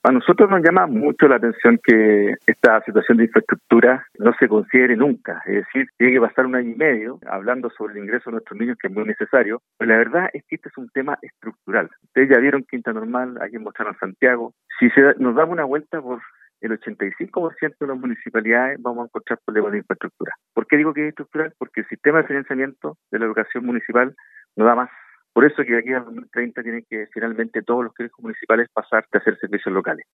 A nosotros nos llama mucho la atención que esta situación de infraestructura no se considere nunca. Es decir, tiene que pasar 1 año y medio hablando sobre el ingreso de nuestros niños, que es muy necesario. Pero la verdad es que este es un tema estructural. Ustedes ya vieron Quinta Normal, aquí mostraron Santiago. Si nos damos una vuelta por el 85% de las municipalidades, vamos a encontrar problemas de infraestructura. ¿Por qué digo que es estructural? Porque el sistema de financiamiento de la educación municipal no da más. Por eso que aquí al 2030 tienen que finalmente todos los colegios municipales pasar a hacer servicios locales.